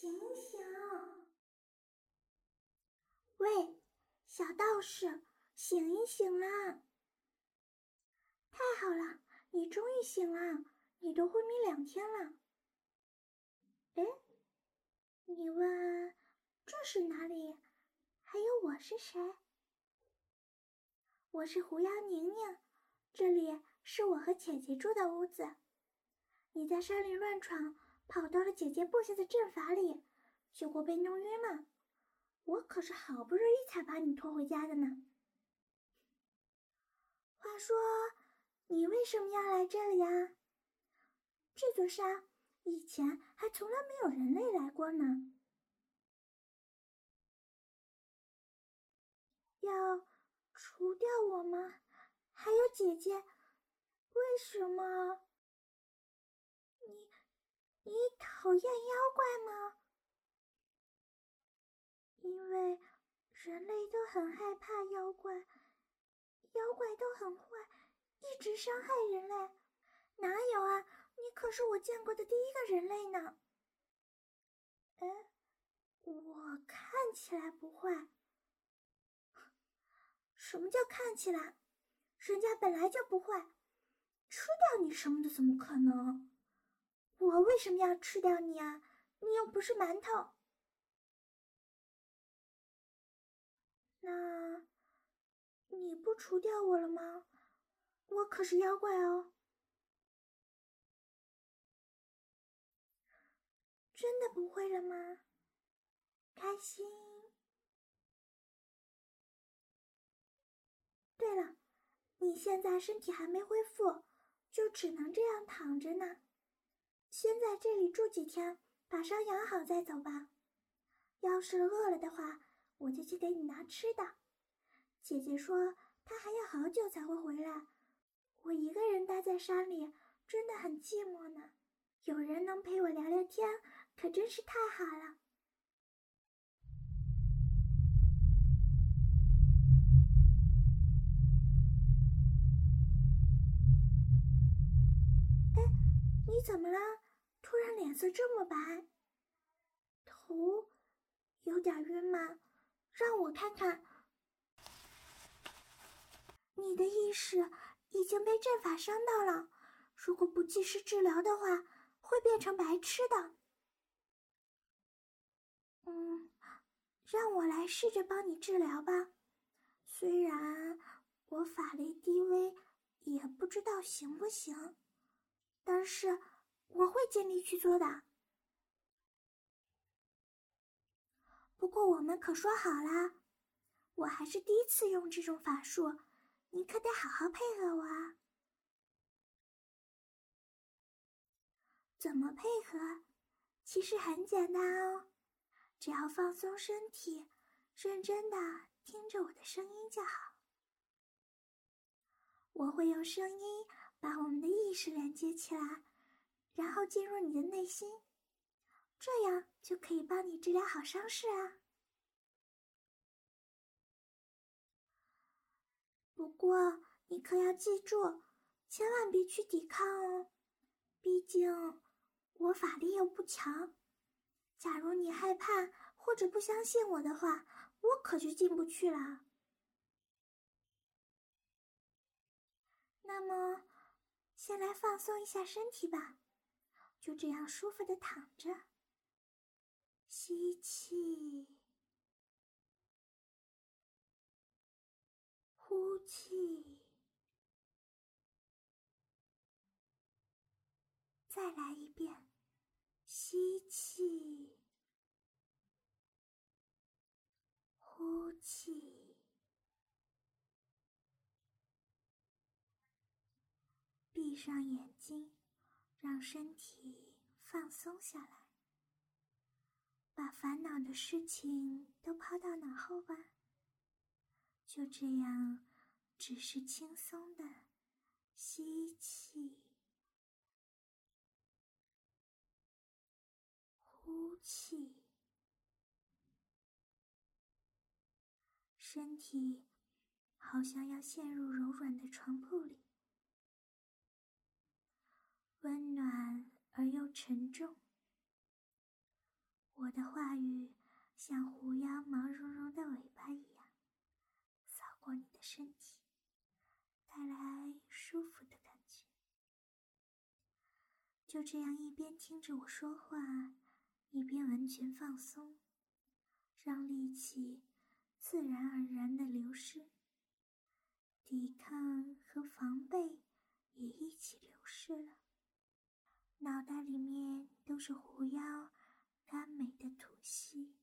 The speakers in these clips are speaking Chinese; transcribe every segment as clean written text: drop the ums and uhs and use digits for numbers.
醒醒！喂，小道士，醒一醒啦！太好了，你终于醒了，你都昏迷2天了。哎，你问这是哪里？还有我是谁？我是狐妖宁宁，这里是我和姐姐住的屋子。你在山里乱闯，跑到了姐姐布下的阵法里，结果被弄晕了。我可是好不容易才把你拖回家的呢。话说，你为什么要来这里呀？这座山以前还从来没有人类来过呢。要除掉我吗？还有姐姐，为什么？你讨厌妖怪吗？因为人类都很害怕妖怪，妖怪都很坏，一直伤害人类。哪有啊，你可是我见过的第一个人类呢。哎，我看起来不坏。什么叫看起来？人家本来就不坏，吃掉你什么的怎么可能？我为什么要吃掉你啊？你又不是馒头。那你不除掉我了吗？我可是妖怪哦。真的不会了吗？开心。对了，你现在身体还没恢复，就只能这样躺着呢。先在这里住几天，把伤养好再走吧。要是饿了的话，我就去给你拿吃的。姐姐说她还要好久才会回来，我一个人待在山里真的很寂寞呢。有人能陪我聊聊天，可真是太好了。哎，你怎么了？突然脸色这么白，头有点晕吗？让我看看。你的意识已经被阵法伤到了，如果不及时治疗的话，会变成白痴的。让我来试着帮你治疗吧。虽然我法力低微，也不知道行不行，但是我会尽力去做的。不过我们可说好啦，我还是第一次用这种法术，你可得好好配合我啊。怎么配合？其实很简单哦，只要放松身体，认真的听着我的声音就好。我会用声音把我们的意识连接起来，然后进入你的内心，这样就可以帮你治疗好伤势啊。不过你可要记住，千万别去抵抗哦，毕竟我法力又不强。假如你害怕或者不相信我的话，我可就进不去了。那么，先来放松一下身体吧，就这样舒服的躺着。吸气，呼气，再来一遍。吸气，呼气，闭上眼睛，让身体放松下来，把烦恼的事情都抛到脑后吧。就这样，只是轻松的吸气，呼气，身体好像要陷入柔软的床铺里，温暖而又沉重。 我的话语像狐妖毛茸茸的尾巴一样扫过你的身体，带来舒服的感觉。就这样一边听着我说话，一边完全放松，让力气自然而然地流失，抵抗和防备也一起流失了。脑袋里面都是狐妖甘美的吐息。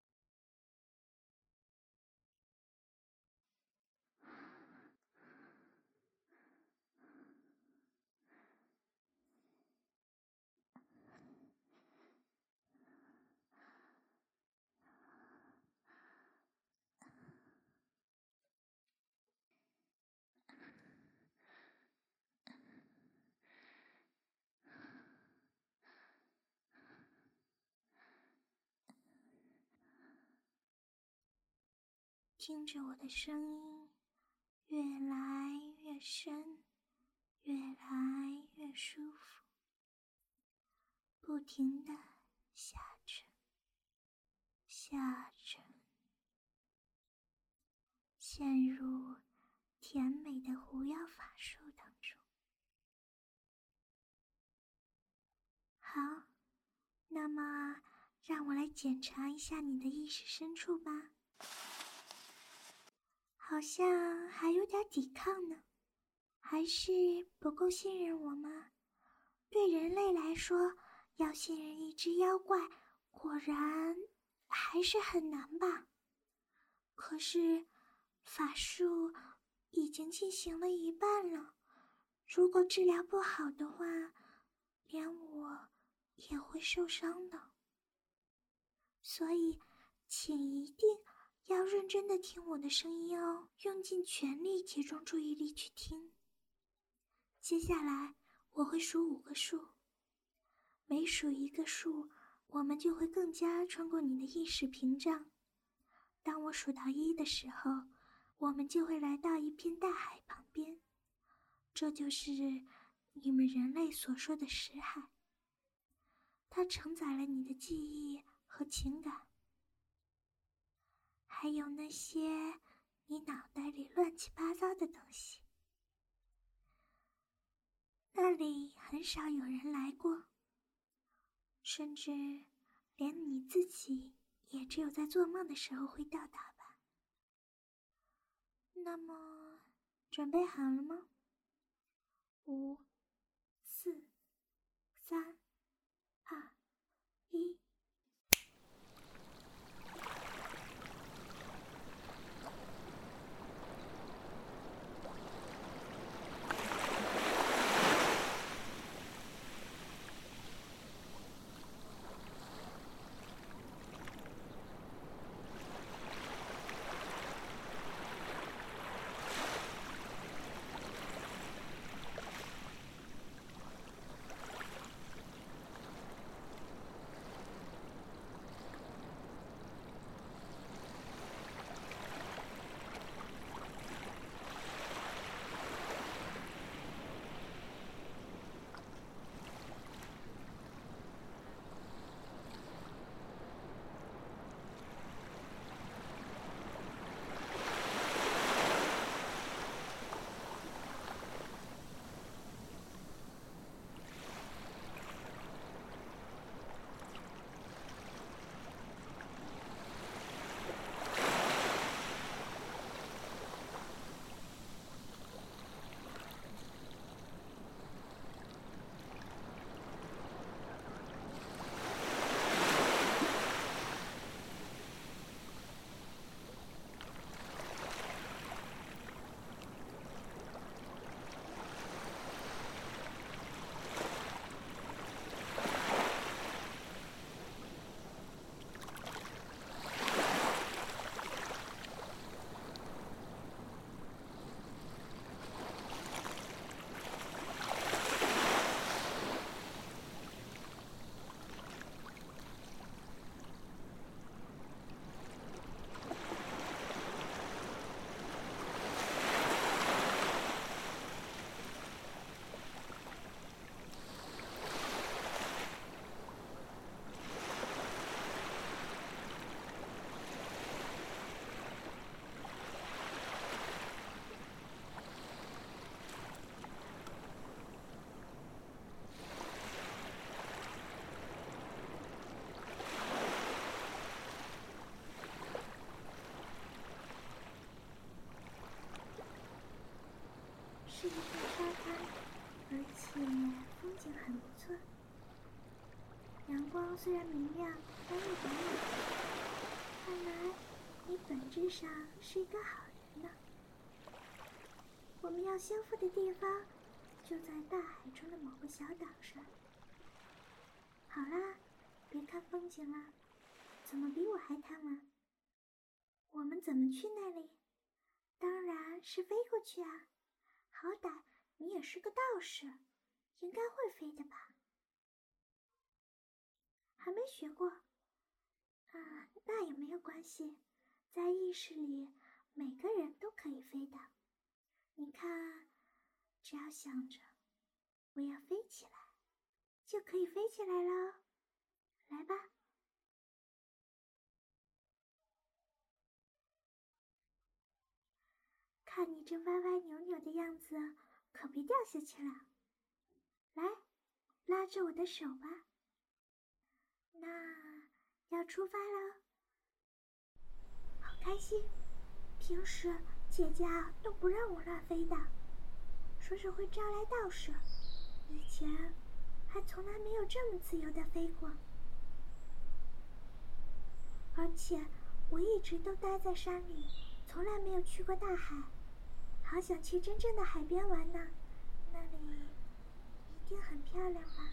听着我的声音越来越深，越来越舒服，不停地下沉，下沉，陷入甜美的狐妖法术当中。好，那么让我来检查一下你的意识深处吧。好像还有点抵抗呢，还是不够信任我吗？对人类来说，要信任一只妖怪，果然还是很难吧？可是法术已经进行了一半了，如果治疗不好的话，连我也会受伤的。所以，请一定要认真地听我的声音哦，用尽全力集中注意力去听。接下来我会数5个数，每数一个数，我们就会更加穿过你的意识屏障。当我数到1的时候，我们就会来到一片大海旁边，这就是你们人类所说的识海，它承载了你的记忆和情感，还有那些你脑袋里乱七八糟的东西。那里很少有人来过，甚至连你自己也只有在做梦的时候会到达吧。那么，准备好了吗？5、4、3、2、1。 是一片沙滩，而且风景很不错。阳光虽然明亮，但又短冷。看来你本质上是一个好人呢。我们要修复的地方就在大海中的某个小岛上。好啦，别看风景了，怎么比我还贪玩？我们怎么去那里？当然是飞过去啊！好歹你也是个道士，应该会飞的吧？还没学过啊，那也没有关系，在意识里每个人都可以飞的。你看，只要想着我要飞起来，就可以飞起来了。来吧。看你这歪歪扭扭的样子，可别掉下去了。来，拉着我的手吧。那要出发了。好开心，平时姐姐都不让我乱飞的，说是会招来道士。以前还从来没有这么自由的飞过。而且我一直都待在山里，从来没有去过大海。好想去真正的海边玩呢，那里一定很漂亮吧？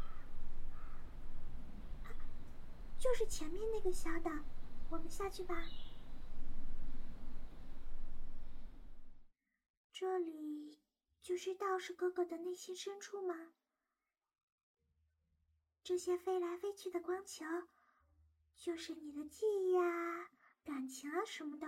就是前面那个小岛，我们下去吧。这里就是道士哥哥的内心深处吗？这些飞来飞去的光球，就是你的记忆啊、感情啊什么的。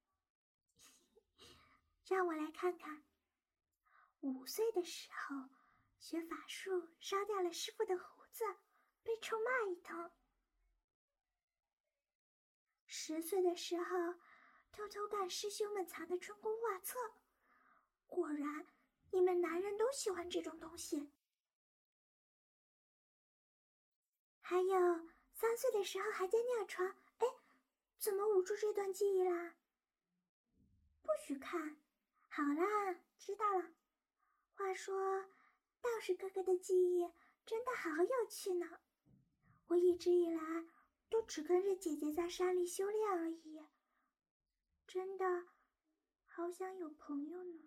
让我来看看。5岁的时候，学法术烧掉了师傅的胡子，被臭骂一通。10岁的时候，偷偷看师兄们藏的春宫画册，果然你们男人都喜欢这种东西。还有3岁的时候还在尿床，哎，怎么捂住这段记忆啦？不许看。好啦，知道了。话说，道士哥哥的记忆真的好有趣呢。我一直以来都只跟着姐姐在山里修炼而已，真的好想有朋友呢。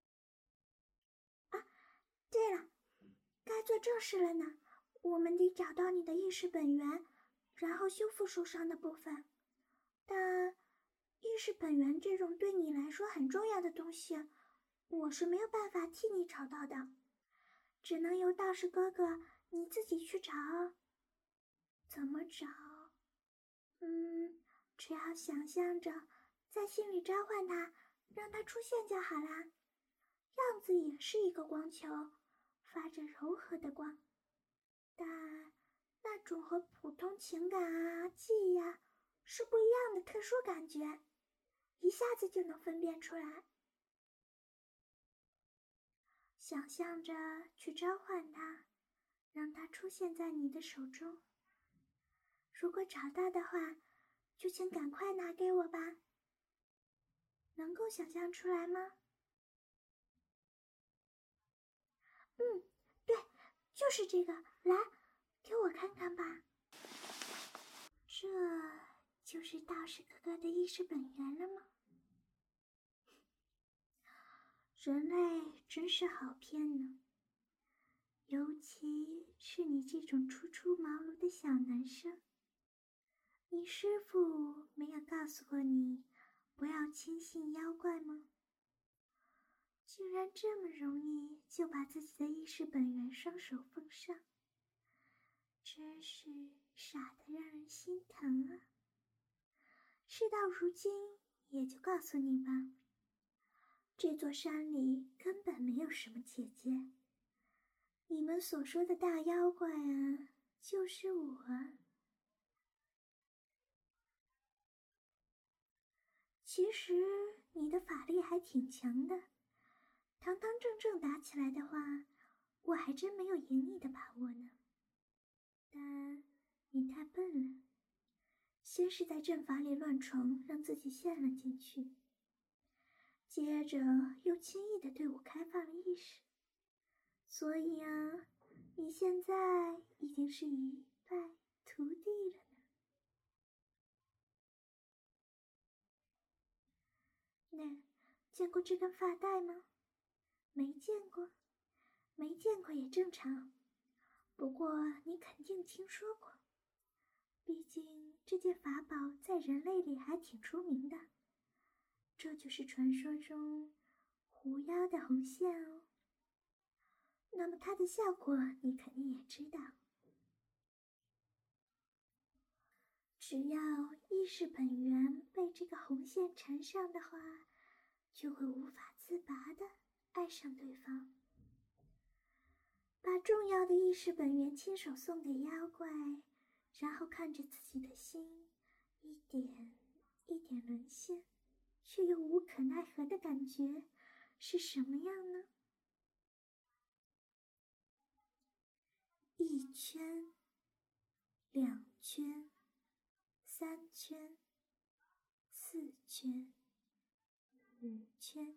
啊，对了，该做正事了呢。我们得找到你的意识本源，然后修复受伤的部分。但意识本源这种对你来说很重要的东西，我是没有办法替你找到的，只能由道士哥哥你自己去找。怎么找？只要想象着在心里召唤他，让他出现就好啦。样子也是一个光球，发着柔和的光，但那种和普通情感啊、记忆啊是不一样的特殊感觉，一下子就能分辨出来。想象着去召唤它，让它出现在你的手中。如果找到的话，就请赶快拿给我吧。能够想象出来吗？对，就是这个，来，给我看看吧。这就是道士哥哥的意识本源了吗？人类真是好骗呢，尤其是你这种初出茅庐的小男生。你师父没有告诉过你不要轻信妖怪吗？竟然这么容易就把自己的意识本源双手奉上，真是傻得让人心疼啊。事到如今，也就告诉你吧，这座山里根本没有什么姐姐，你们所说的大妖怪啊，就是我啊。其实你的法力还挺强的，堂堂正正打起来的话，我还真没有赢你的把握呢。但你太笨了，先是在阵法里乱闯，让自己陷了进去， 接着又轻易地对我开放了意识。所以啊，你现在已经是一败涂地了呢。那见过这根发带吗？没见过，没见过也正常。不过你肯定听说过，毕竟这件法宝在人类里还挺出名的。这就是传说中狐妖的红线哦。那么它的效果你肯定也知道，只要意识本源被这个红线缠上的话，就会无法自拔地爱上对方。把重要的意识本源亲手送给妖怪，然后看着自己的心一点一点沦陷，却又无可奈何的感觉是什么样呢？一圈，两圈，三圈，四圈，五圈。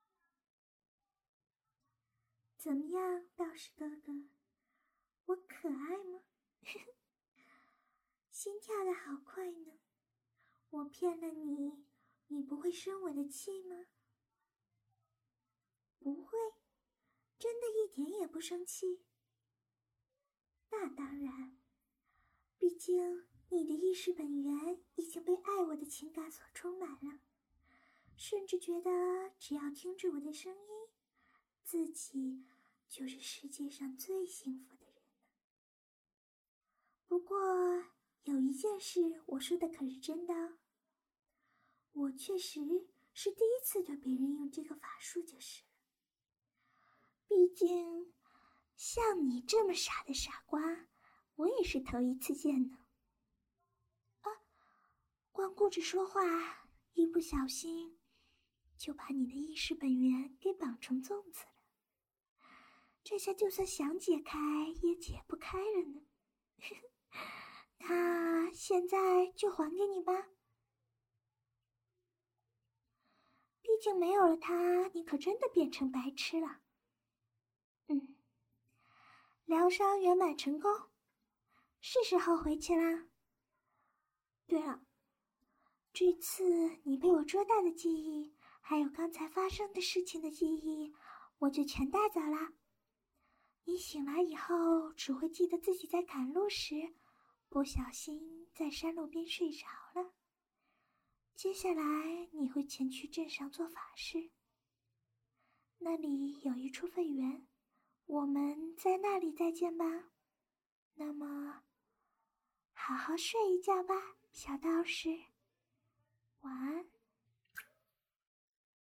怎么样，道士哥哥，我可爱吗？心跳得好快呢。我骗了你，你不会生我的气吗？不会，真的一点也不生气。那当然，毕竟你的意识本源已经被爱我的情感所充满了，甚至觉得只要听着我的声音，自己就是世界上最幸福的人了。不过有一件事我说的可是真的哦，我确实是第一次对别人用这个法术就是了。毕竟像你这么傻的傻瓜，我也是头一次见呢。光顾着说话，一不小心就把你的意识本源给绑成粽子了。这下就算想解开也解不开了呢。那现在就还给你吧。毕竟没有了它，你可真的变成白痴了。疗伤圆满成功，是时候回去啦。对了，这次你被我捉到的记忆，还有刚才发生的事情的记忆，我就全带走了。你醒来以后，只会记得自己在赶路时，不小心在山路边睡着了。接下来你会前去镇上做法事，那里有一处废园，我们在那里再见吧。那么，好好睡一觉吧，小道士，晚安。